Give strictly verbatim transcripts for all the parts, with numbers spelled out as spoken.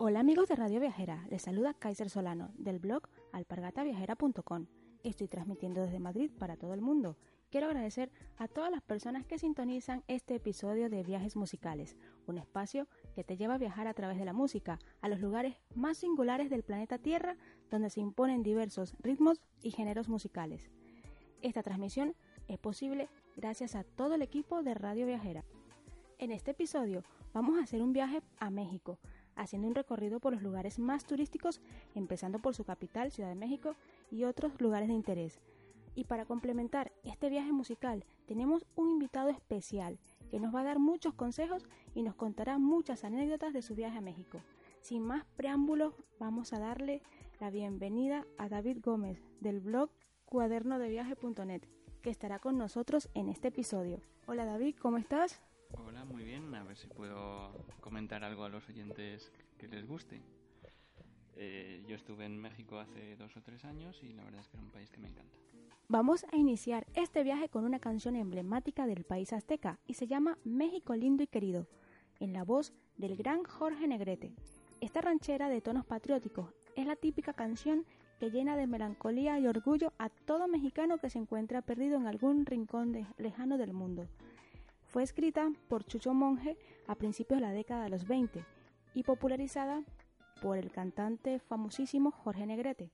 Hola amigos de Radio Viajera, les saluda Kaiser Solano del blog alpargata viajera punto com. Estoy transmitiendo desde Madrid para todo el mundo. Quiero agradecer a todas las personas que sintonizan este episodio de Viajes Musicales, un espacio que te lleva a viajar a través de la música a los lugares más singulares del planeta Tierra, donde se imponen diversos ritmos y géneros musicales. Esta transmisión es posible gracias a todo el equipo de Radio Viajera. En este episodio vamos a hacer un viaje a México, haciendo un recorrido por los lugares más turísticos, empezando por su capital, Ciudad de México, y otros lugares de interés. Y para complementar este viaje musical, tenemos un invitado especial que nos va a dar muchos consejos y nos contará muchas anécdotas de su viaje a México. Sin más preámbulos, vamos a darle la bienvenida a David Gómez del blog cuaderno de viaje punto net, que estará con nosotros en este episodio. Hola David, ¿cómo estás? Hola, muy bien. A ver si puedo comentar algo a los oyentes que les guste. Eh, yo estuve en México hace dos o tres años y la verdad es que era un país que me encanta. Vamos a iniciar este viaje con una canción emblemática del país azteca y se llama México lindo y querido, en la voz del gran Jorge Negrete. Esta ranchera de tonos patrióticos es la típica canción que llena de melancolía y orgullo a todo mexicano que se encuentra perdido en algún rincón de, lejano del mundo. Fue escrita por Chucho Monje a principios de la década de los veinte y popularizada por el cantante famosísimo Jorge Negrete.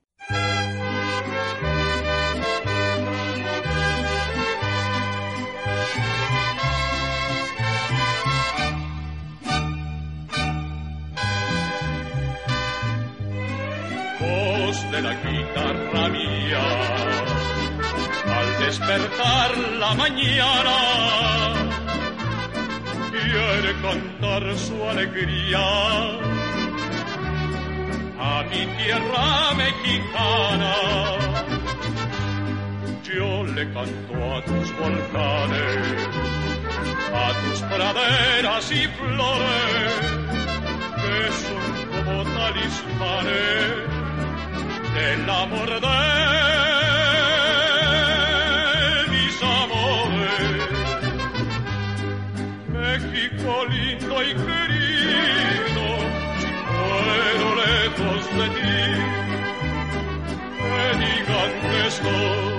Voz de la guitarra mía, al despertar la mañana, quiere cantar su alegría a mi tierra mexicana. Yo le canto a tus volcanes, a tus praderas y flores, que son como talismanes del amor de mis amores. México lindo y querido, si muero lejos de ti, que digan que estoy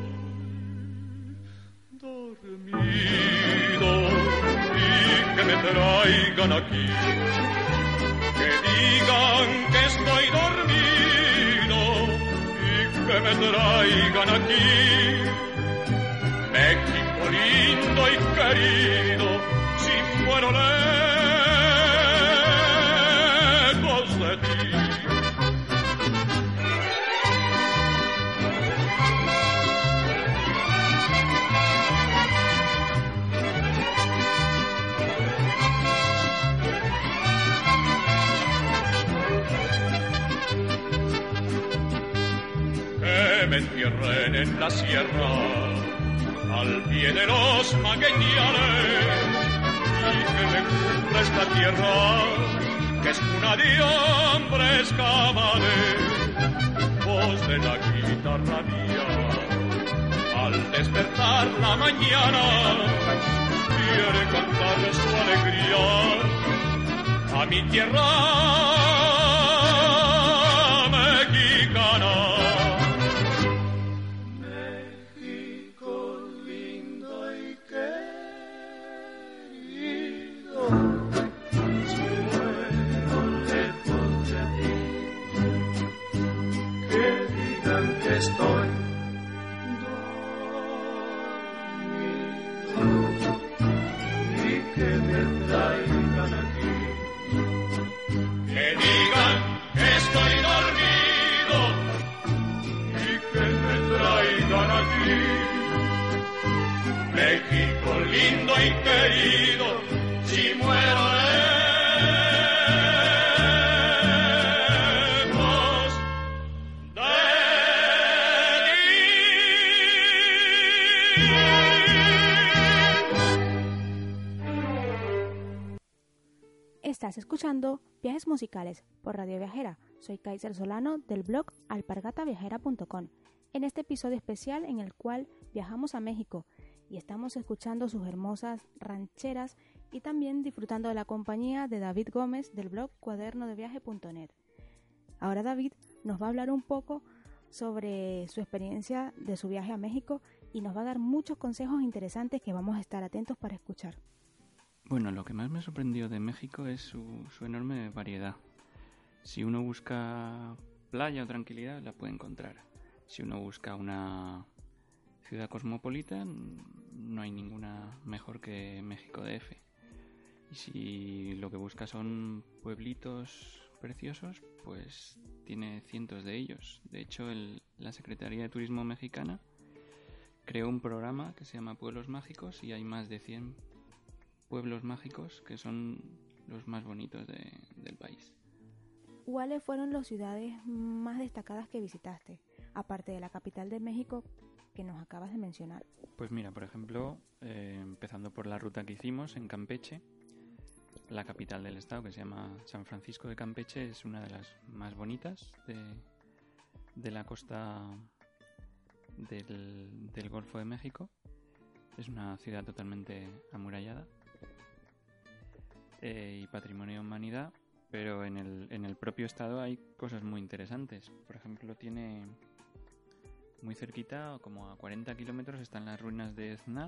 dormido y que me traigan aquí, que digan que estoy dormido y que me traigan aquí. México lindo y querido, si muero lejos de ti. Que me entierren en la sierra, al pie de los magueyales, y que me cubra esta tierra, que es cuna de hombres cabales. Voz de la guitarra mía, al despertar la mañana, quiere cantar su alegría a mi tierra mexicana. Estoy dormido y que me traigan aquí, que digan que estoy dormido y que me traigan aquí. México lindo y querido, si muero Estás escuchando Viajes Musicales por Radio Viajera. Soy Kaiser Solano del blog alpargata viajera punto com. En este episodio especial en el cual viajamos a México y estamos escuchando sus hermosas rancheras y también disfrutando de la compañía de David Gómez del blog cuaderno de viaje punto net. Ahora David nos va a hablar un poco sobre su experiencia de su viaje a México y nos va a dar muchos consejos interesantes que vamos a estar atentos para escuchar. Bueno, lo que más me sorprendió de México es su, su enorme variedad. Si uno busca playa o tranquilidad, la puede encontrar. Si uno busca una ciudad cosmopolita, no hay ninguna mejor que México D F. Y si lo que busca son pueblitos preciosos, pues tiene cientos de ellos. De hecho, el, la Secretaría de Turismo mexicana creó un programa que se llama Pueblos Mágicos y hay más de cien pueblos mágicos que son los más bonitos de, del país. ¿Cuáles fueron las ciudades más destacadas que visitaste, aparte de la capital de México que nos acabas de mencionar? Pues mira, por ejemplo, eh, empezando por la ruta que hicimos en Campeche, la capital del estado, que se llama San Francisco de Campeche, es una de las más bonitas de, de la costa del, del Golfo de México. Es una ciudad totalmente amurallada eh, y patrimonio de humanidad, pero en el, en el propio estado hay cosas muy interesantes. Por ejemplo, tiene muy cerquita, como a cuarenta kilómetros, están las ruinas de Ezná,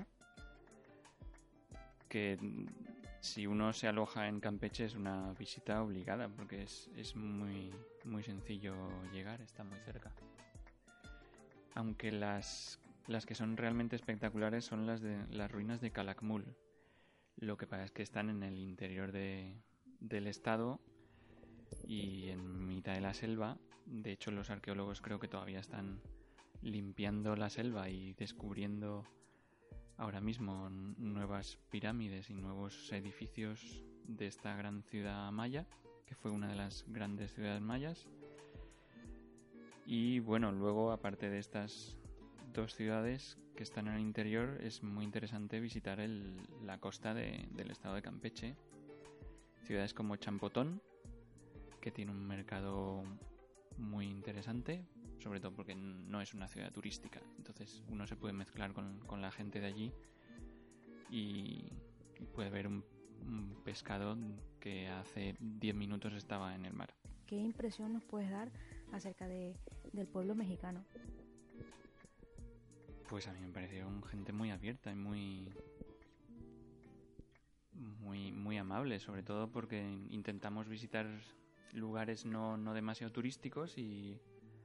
que si uno se aloja en Campeche es una visita obligada porque es, es muy, muy sencillo llegar, está muy cerca. Aunque las, las que son realmente espectaculares son las de las ruinas de Calakmul. Lo que pasa es que están en el interior de, del estado y en mitad de la selva. De hecho, los arqueólogos creo que todavía están limpiando la selva y descubriendo ahora mismo nuevas pirámides y nuevos edificios de esta gran ciudad maya, que fue una de las grandes ciudades mayas. Y bueno, luego, aparte de estas dos ciudades que están en el interior, es muy interesante visitar el, la costa de, del estado de Campeche. Ciudades como Champotón, que tiene un mercado muy interesante, sobre todo porque no es una ciudad turística, entonces uno se puede mezclar con, con la gente de allí y, y puede ver un, un pescado que hace diez minutos estaba en el mar. ¿Qué impresión nos puedes dar acerca de, del pueblo mexicano? Pues a mí me parecieron gente muy abierta y muy muy muy amable, sobre todo porque intentamos visitar lugares no, no demasiado turísticos y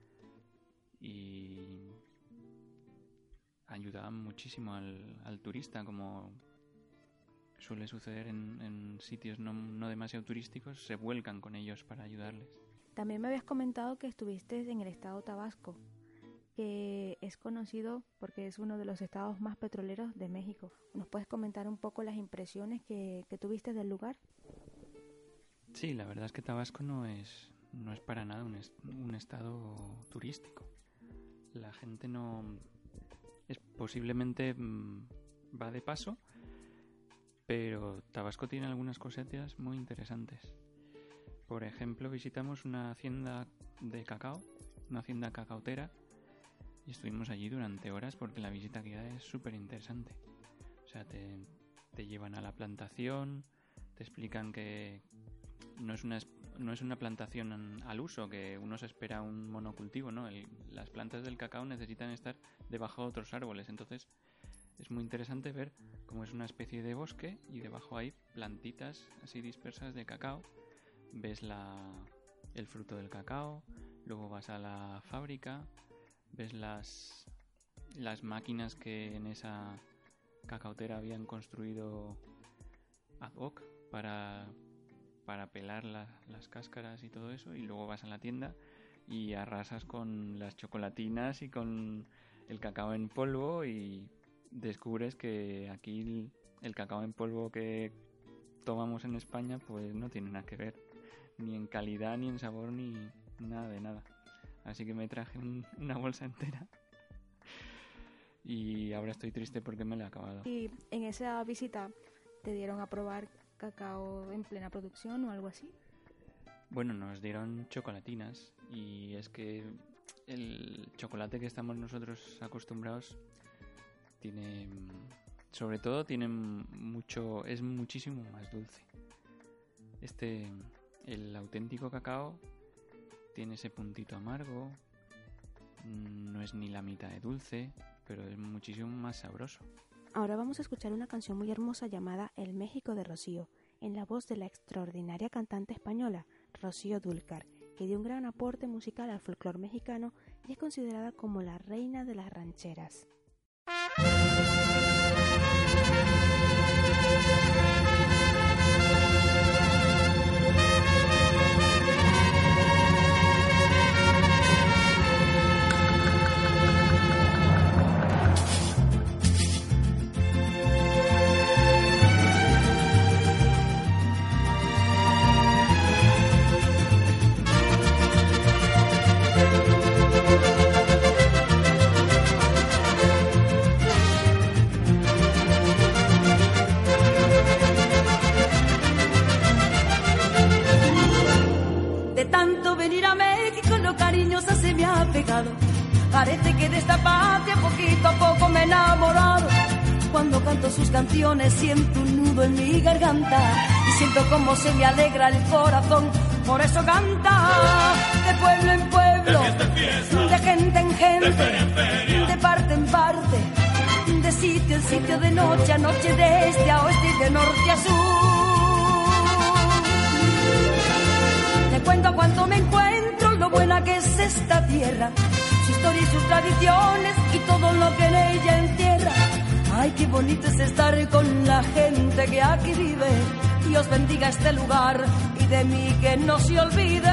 y ayudaban muchísimo al, al turista, como suele suceder en, en sitios no, no demasiado turísticos, se vuelcan con ellos para ayudarles. También me habías comentado que estuviste en el estado Tabasco, que es conocido porque es uno de los estados más petroleros de México. ¿Nos puedes comentar un poco las impresiones que, que tuviste del lugar? Sí, la verdad es que Tabasco no es, no es para nada un, est- un estado turístico. La gente no... es posiblemente mmm, va de paso, pero Tabasco tiene algunas cosetas muy interesantes. Por ejemplo, visitamos una hacienda de cacao, una hacienda cacautera, y estuvimos allí durante horas porque la visita guiada es súper interesante. O sea, te, te llevan a la plantación, te explican que no es una, no es una plantación al uso, que uno se espera un monocultivo, ¿no? El, las plantas del cacao necesitan estar debajo de otros árboles, entonces es muy interesante ver cómo es una especie de bosque y debajo hay plantitas así dispersas de cacao. Ves la, el fruto del cacao, luego vas a la fábrica, ves las, las máquinas que en esa cacautera habían construido ad hoc para, para pelar la, las cáscaras y todo eso, y luego vas a la tienda y arrasas con las chocolatinas y con el cacao en polvo y descubres que aquí el, el cacao en polvo que tomamos en España pues no tiene nada que ver, ni en calidad, ni en sabor, ni nada de nada. Así que me traje un, una bolsa entera y ahora estoy triste porque me la he acabado. ¿Y en esa visita te dieron a probar cacao en plena producción o algo así? Bueno, nos dieron chocolatinas y es que el chocolate que estamos nosotros acostumbrados tiene sobre todo tiene mucho, es muchísimo más dulce. Este, el auténtico cacao tiene ese puntito amargo, no es ni la mitad de dulce, pero es muchísimo más sabroso. Ahora vamos a escuchar una canción muy hermosa llamada El México de Rocío, en la voz de la extraordinaria cantante española Rocío Dúrcal, que dio un gran aporte musical al folclore mexicano y es considerada como la reina de las rancheras. Parece que de esta patria poquito a poco me he enamorado. Cuando canto sus canciones siento un nudo en mi garganta y siento como se me alegra el corazón. Por eso canta de pueblo en pueblo, de fiesta en fiesta, de gente en gente, de feria en feria, de parte en parte, de sitio en sitio, de noche a noche, de este a oeste y de norte a sur. Te cuento cuánto me encuentro, lo buena que es esta tierra, su historia y sus tradiciones y todo lo que en ella encierra. Ay, qué bonito es estar con la gente que aquí vive. Dios bendiga este lugar y de mí que no se olvide.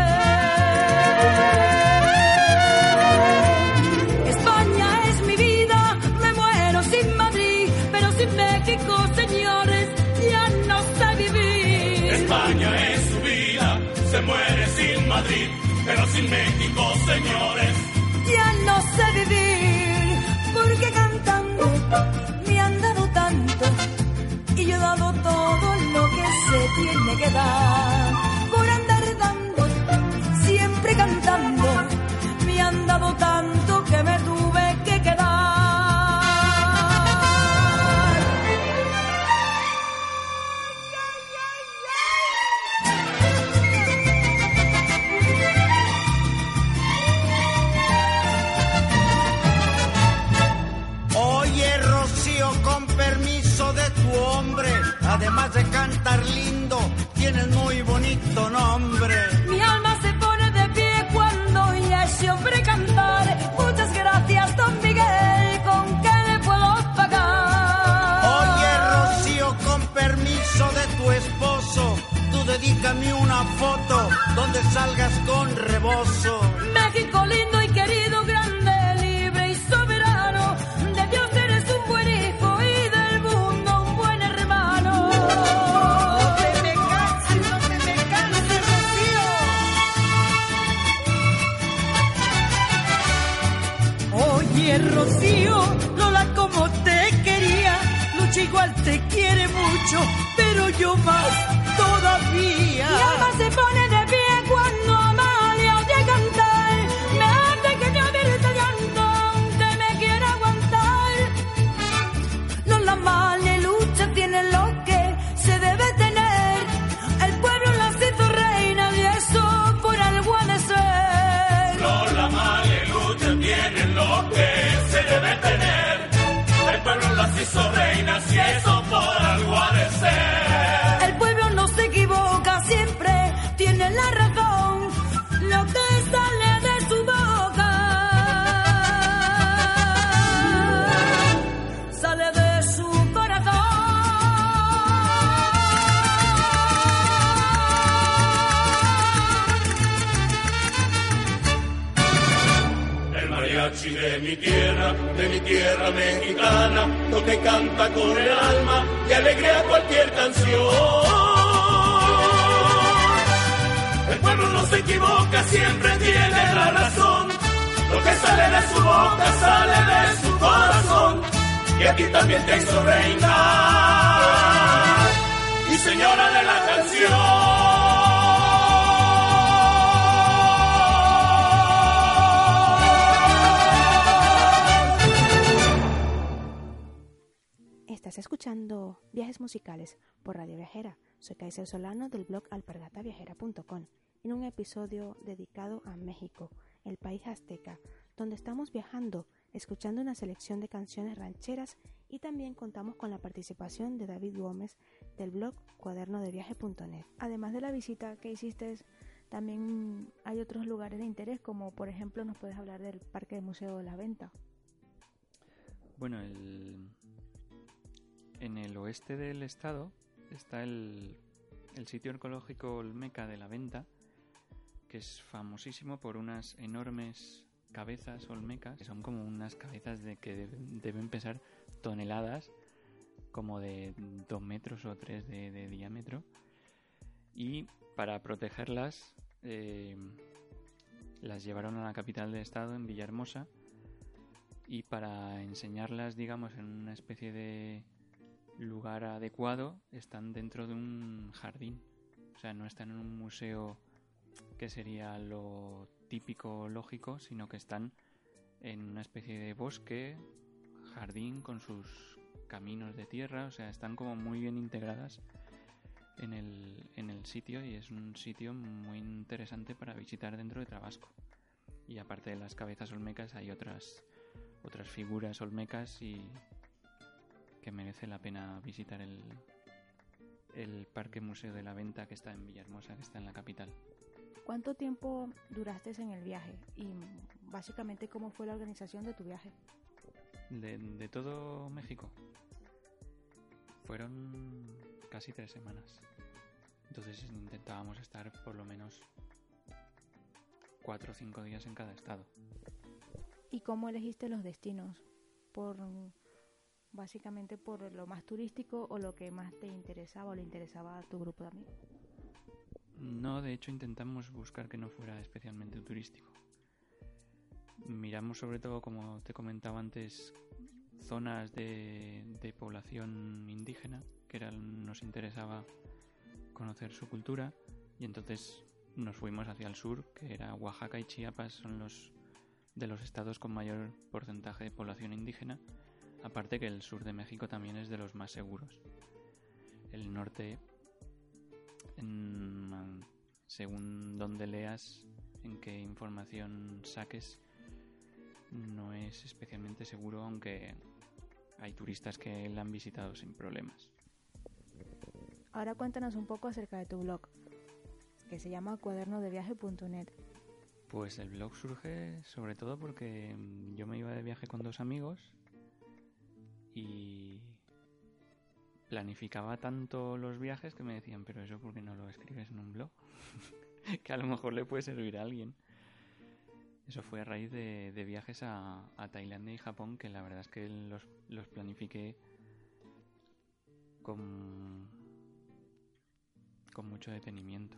España es mi vida, me muero sin Madrid, pero sin México, señores, ya no sé vivir. España es su vida, se muere sin Madrid, pero sin México, señores, ya no sé vivir, porque cantando me han dado tanto y yo he dado todo lo que se tiene que dar. Por andar dando, siempre cantando, me han dado tanto que me tuve que quedar. Además de cantar lindo, tienes muy bonito nombre. Mi alma se pone de pie cuando oye ese hombre cantar. Muchas gracias, don Miguel, ¿con qué le puedo pagar? Oye, Rocío, con permiso de tu esposo, tú dedícame una foto donde salgas con rebozo. México lindo y querido, grande, libre y soberano. De Dios eres un buen hijo y del mundo un buen hermano. No te me canses, no te me canses, Rocío. Oye, Rocío, Lola como te quería, Lucha igual te quiere mucho, pero yo más todavía. Mi alma se pone de pie cuando Amalia oye cantar. Me hace que yo grite llanto, aunque me quiera aguantar. Lola, Amalia y Lucha tienen lo que se debe tener. El pueblo las hizo reina y eso por algo ha de ser. Lola, Amalia y Lucha tienen lo que se debe tener. El pueblo las hizo reinas y eso por algo ha de ser. El pueblo no se equivoca, siempre tiene la razón. Lo que sale de su boca sale de su corazón. El mariachi de mi tierra, de mi tierra mexicana, lo que canta con el alma y alegría cualquier canción. El pueblo no se equivoca, siempre tiene la razón. Lo que sale de su boca sale de su corazón. Y aquí también te hizo reina y señora de la canción. Estás escuchando escuchando Viajes Musicales por Radio Viajera. Soy Kaiser Solano del blog alpargata viajera punto com en un episodio dedicado a México, el país azteca, donde estamos viajando, escuchando una selección de canciones rancheras y también contamos con la participación de David Gómez del blog cuaderno de viaje punto net. Además de la visita que hiciste, también hay otros lugares de interés, como por ejemplo nos puedes hablar del Parque del Museo de la Venta. Bueno, el... en el oeste del estado está el, el sitio arqueológico Olmeca de la Venta, que es famosísimo por unas enormes cabezas olmecas, que son como unas cabezas de que deben, deben pesar toneladas, como de dos metros o tres de, de diámetro, y para protegerlas eh, las llevaron a la capital del estado, en Villahermosa, y para enseñarlas, digamos, en una especie de lugar adecuado, están dentro de un jardín. O sea, no están en un museo, que sería lo típico lógico, sino que están en una especie de bosque, jardín, con sus caminos de tierra. O sea, están como muy bien integradas en el, en el sitio, y es un sitio muy interesante para visitar dentro de Tabasco. Y aparte de las cabezas olmecas hay otras otras figuras olmecas y que merece la pena visitar el, el Parque Museo de la Venta, que está en Villahermosa, que está en la capital. ¿Cuánto tiempo duraste en el viaje? Y básicamente, ¿cómo fue la organización de tu viaje? De, de todo México. Fueron casi tres semanas. Entonces intentábamos estar por lo menos cuatro o cinco días en cada estado. ¿Y cómo elegiste los destinos? ¿Por básicamente por lo más turístico o lo que más te interesaba o le interesaba a tu grupo de amigos? No, de hecho intentamos buscar que no fuera especialmente turístico. Miramos sobre todo, como te comentaba antes, zonas de, de población indígena, que era, nos interesaba conocer su cultura, y entonces nos fuimos hacia el sur, que era Oaxaca y Chiapas, son los de los estados con mayor porcentaje de población indígena, aparte que el sur de México también es de los más seguros. El norte, en, según donde leas, en qué información saques, no es especialmente seguro, aunque hay turistas que la han visitado sin problemas. Ahora cuéntanos un poco acerca de tu blog, que se llama cuaderno de viaje punto net. Pues el blog surge sobre todo porque yo me iba de viaje con dos amigos y planificaba tanto los viajes que me decían, pero eso ¿por qué no lo escribes en un blog? Que a lo mejor le puede servir a alguien. Eso fue a raíz de, de viajes a, a Tailandia y Japón, que la verdad es que los, los planifiqué con, con mucho detenimiento.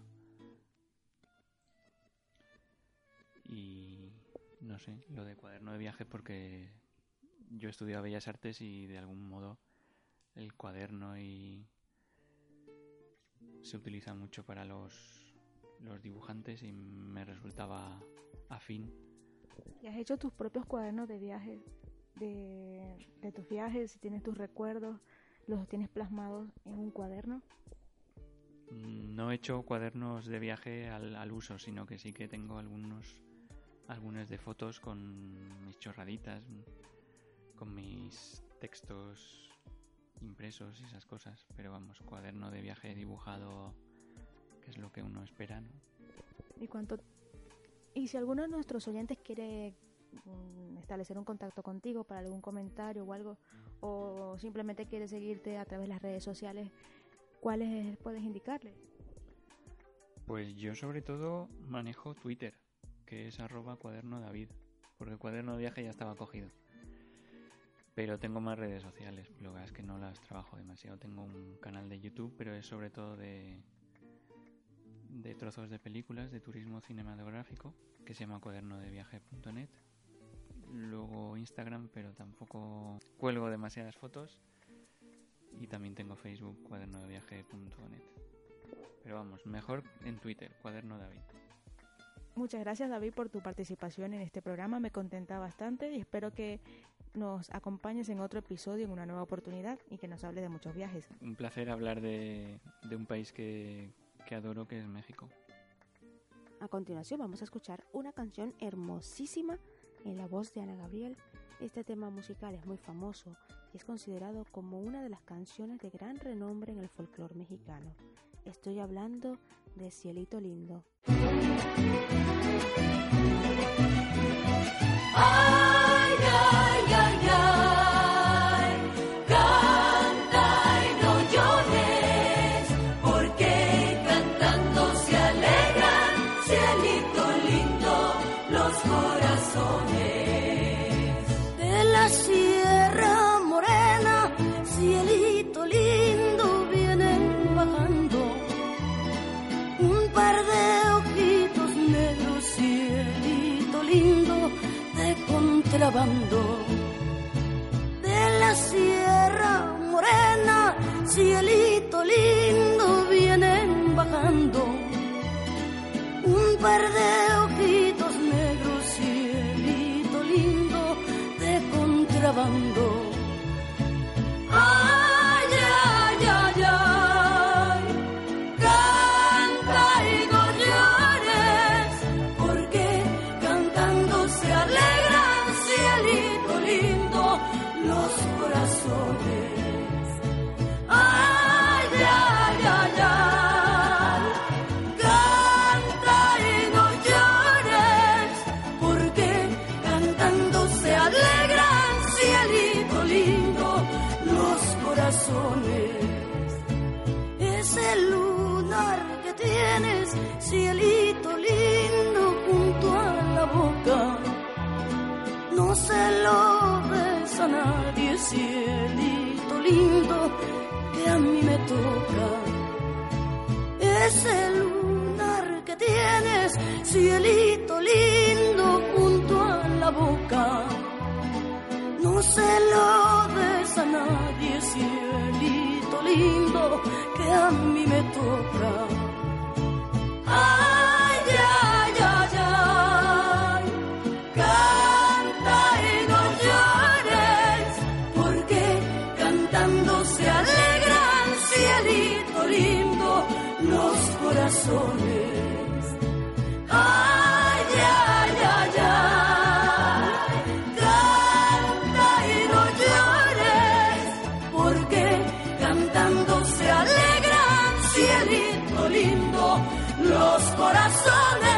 Y no sé, lo de cuaderno de viaje, porque yo he estudiado Bellas Artes y de algún modo el cuaderno y se utiliza mucho para los, los dibujantes y me resultaba afín. ¿Y has hecho tus propios cuadernos de viaje, de, de tus viajes? Si tienes tus recuerdos, ¿los tienes plasmados en un cuaderno? No he hecho cuadernos de viaje al, al uso, sino que sí que tengo algunos algunas de fotos con mis chorraditas, con mis textos impresos y esas cosas, pero vamos, cuaderno de viaje dibujado, que es lo que uno espera, ¿no? ¿Y cuánto? Y si alguno de nuestros oyentes quiere um, establecer un contacto contigo para algún comentario o algo, o simplemente quiere seguirte a través de las redes sociales, ¿cuáles puedes indicarle? Pues yo sobre todo manejo Twitter, que es arroba cuaderno David, porque el cuaderno de viaje ya estaba cogido. Pero tengo más redes sociales, lo que es que no las trabajo demasiado. Tengo un canal de YouTube, pero es sobre todo de, de trozos de películas, de turismo cinematográfico, que se llama cuaderno de viaje punto net. Luego Instagram, pero tampoco cuelgo demasiadas fotos. Y también tengo Facebook, cuaderno de viaje punto net. Pero vamos, mejor en Twitter, cuaderno David. Muchas gracias, David, por tu participación en este programa. Me contenta bastante y espero que nos acompañes en otro episodio, en una nueva oportunidad, y que nos hable de muchos viajes. Un placer hablar de, de un país que, que adoro, que es México. A continuación vamos a escuchar una canción hermosísima en la voz de Ana Gabriel. Este tema musical es muy famoso y es considerado como una de las canciones de gran renombre en el folclore mexicano. Estoy hablando de Cielito Lindo. Ay, ay, ay, ay, canta y no llores, porque cantando se alegran, cielito lindo, los corazones. De la Sierra Morena, cielito lindo, vienen bajando un par de ojitos negros, cielito lindo, de contrabando. De la Sierra Morena, cielito lindo, vienen bajando un par de ojitos negros, cielito lindo, de contrabando. Ay, ay, ay, ay, canta y no llores, porque cantando se alegran, cielito lindo, los corazones. Ay, ay, ay, ay, canta y no llores, porque cantando se alegran, cielito lindo, los corazones. Ese lunar que tienes, cielito lindo, junto a la boca, no se lo ves a nadie, cielito lindo, que a mí me toca. Ese lunar que tienes, cielito lindo, junto a la boca, no se lo des a nadie, cielito lindo, que a mí me toca. Ay, ay, ay, ay, canta y no llores, porque cantando se alegran, cielito lindo, los corazones. Ay, ay, ay, ay, canta y no llores, porque cantando se alegran, cielito lindo, los corazones.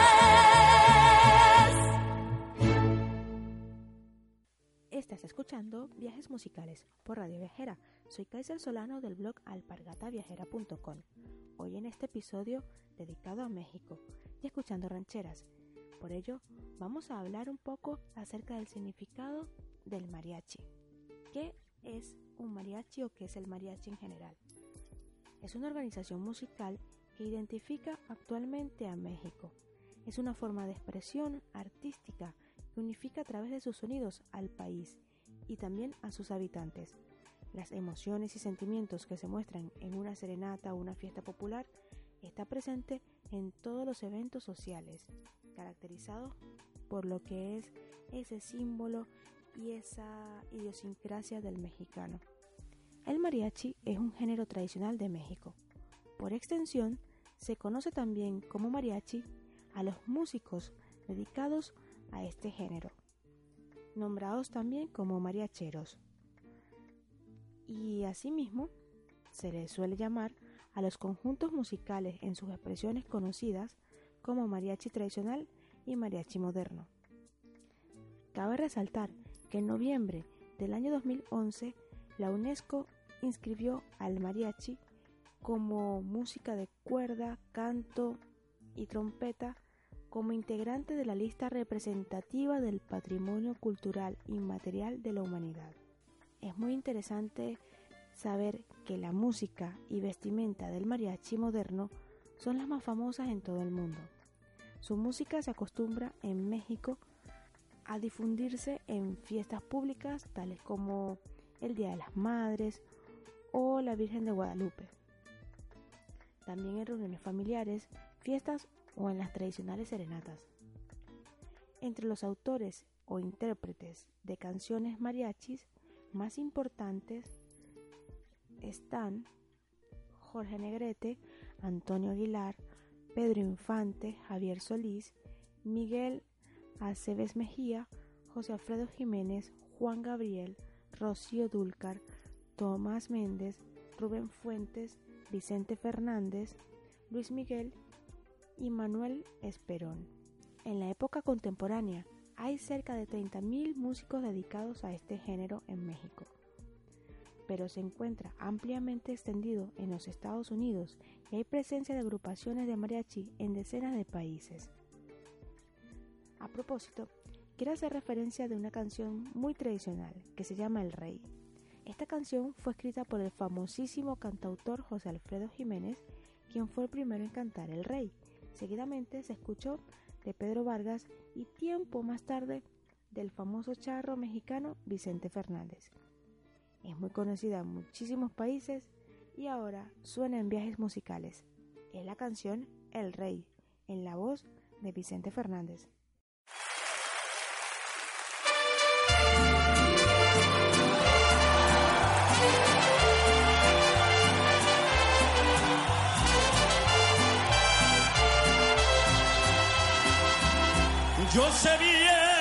Estás escuchando Viajes Musicales por Radio Viajera. Soy Kaiser Solano del blog alpargata viajera punto com. Hoy en este episodio dedicado a México y escuchando rancheras. Por ello, vamos a hablar un poco acerca del significado del mariachi. ¿Qué es un mariachi o qué es el mariachi en general? Es una organización musical que identifica actualmente a México. Es una forma de expresión artística que unifica a través de sus sonidos al país y también a sus habitantes. Las emociones y sentimientos que se muestran en una serenata o una fiesta popular está presente en todos los eventos sociales, caracterizados por lo que es ese símbolo y esa idiosincrasia del mexicano. El mariachi es un género tradicional de México. Por extensión, se conoce también como mariachi a los músicos dedicados a este género, nombrados también como mariacheros. Y asimismo, se les suele llamar a los conjuntos musicales en sus expresiones conocidas como mariachi tradicional y mariachi moderno. Cabe resaltar que en noviembre del año dos mil once, la UNESCO inscribió al mariachi como música de cuerda, canto y trompeta como integrante de la lista representativa del patrimonio cultural inmaterial de la humanidad. Es muy interesante saber que la música y vestimenta del mariachi moderno son las más famosas en todo el mundo. Su música se acostumbra en México a difundirse en fiestas públicas tales como el Día de las Madres o la Virgen de Guadalupe. También en reuniones familiares, fiestas o en las tradicionales serenatas. Entre los autores o intérpretes de canciones mariachis más importantes están Jorge Negrete, Antonio Aguilar, Pedro Infante, Javier Solís, Miguel Aceves Mejía, José Alfredo Jiménez, Juan Gabriel, Rocío Dúrcal, Tomás Méndez, Rubén Fuentes, Vicente Fernández, Luis Miguel y Manuel Esperón. En la época contemporánea hay cerca de treinta mil músicos dedicados a este género en México, pero se encuentra ampliamente extendido en los Estados Unidos y hay presencia de agrupaciones de mariachi en decenas de países. A propósito, quiero hacer referencia de una canción muy tradicional que se llama El Rey. Esta canción fue escrita por el famosísimo cantautor José Alfredo Jiménez, quien fue el primero en cantar El Rey. Seguidamente se escuchó de Pedro Vargas y tiempo más tarde del famoso charro mexicano Vicente Fernández. Es muy conocida en muchísimos países y ahora suena en Viajes Musicales. Es la canción El Rey, en la voz de Vicente Fernández. Yo sé bien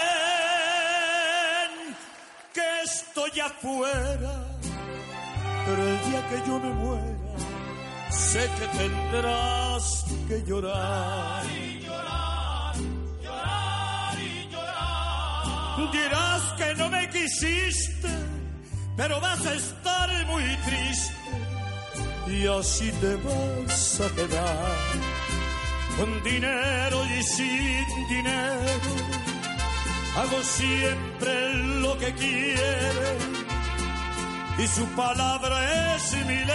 que estoy afuera, pero el día que yo me muera, sé que tendrás que llorar. Y llorar, llorar y llorar. Dirás que no me quisiste, pero vas a estar muy triste y así te vas a quedar. Con dinero y sin dinero, hago siempre lo que quiere y su palabra es mi ley.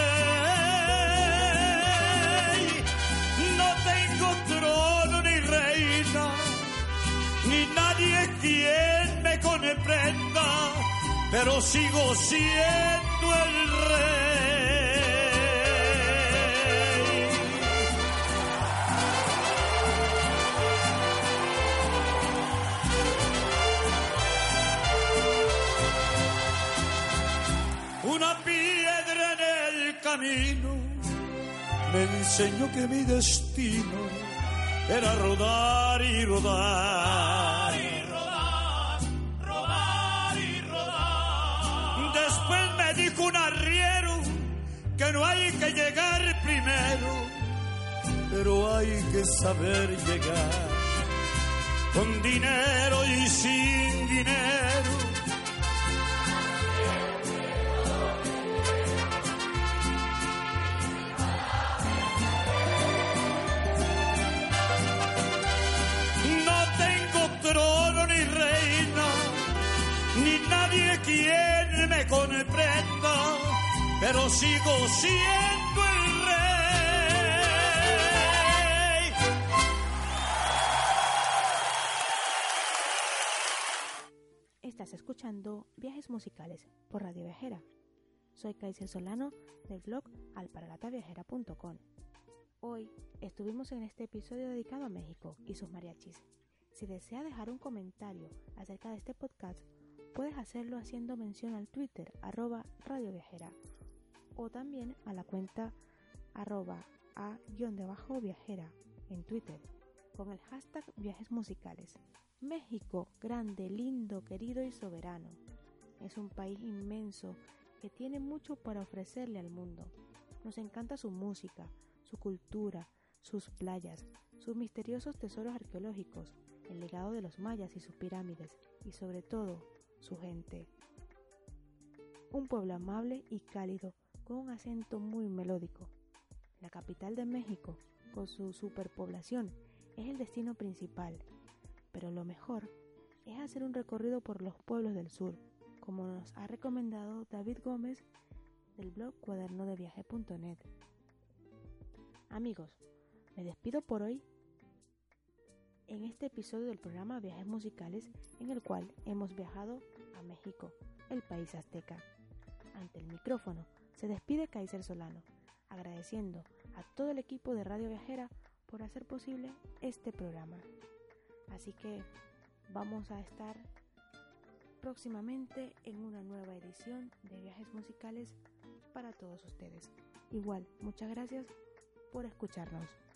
No tengo trono ni reina, ni nadie quien me comprenda, pero sigo siendo el rey. Una piedra en el camino me enseñó que mi destino era rodar y rodar. Y rodar, rodar y rodar. Después me dijo un arriero que no hay que llegar primero, pero hay que saber llegar. Con dinero y sin dinero, trono ni reina, ni nadie quien me comprenda, pero sigo siendo el rey. Estás escuchando Viajes Musicales por Radio Viajera. Soy Kaiser Solano del blog alpargata viajera punto com. Hoy estuvimos en este episodio dedicado a México y sus mariachis. Si deseas dejar un comentario acerca de este podcast, puedes hacerlo haciendo mención al Twitter arroba Radio Viajera o también a la cuenta arroba a-viajera en Twitter con el hashtag Viajes Musicales. México, grande, lindo, querido y soberano. Es un país inmenso que tiene mucho para ofrecerle al mundo. Nos encanta su música, su cultura, sus playas, sus misteriosos tesoros arqueológicos, el legado de los mayas y sus pirámides, y sobre todo, su gente. Un pueblo amable y cálido, con un acento muy melódico. La capital de México, con su superpoblación, es el destino principal, pero lo mejor es hacer un recorrido por los pueblos del sur, como nos ha recomendado David Gómez del blog cuaderno de viaje punto net. Amigos, me despido por hoy en este episodio del programa Viajes Musicales, en el cual hemos viajado a México, el país azteca. Ante el micrófono se despide Kaiser Solano, agradeciendo a todo el equipo de Radio Viajera por hacer posible este programa. Así que vamos a estar próximamente en una nueva edición de Viajes Musicales para todos ustedes. Igual, muchas gracias por escucharnos.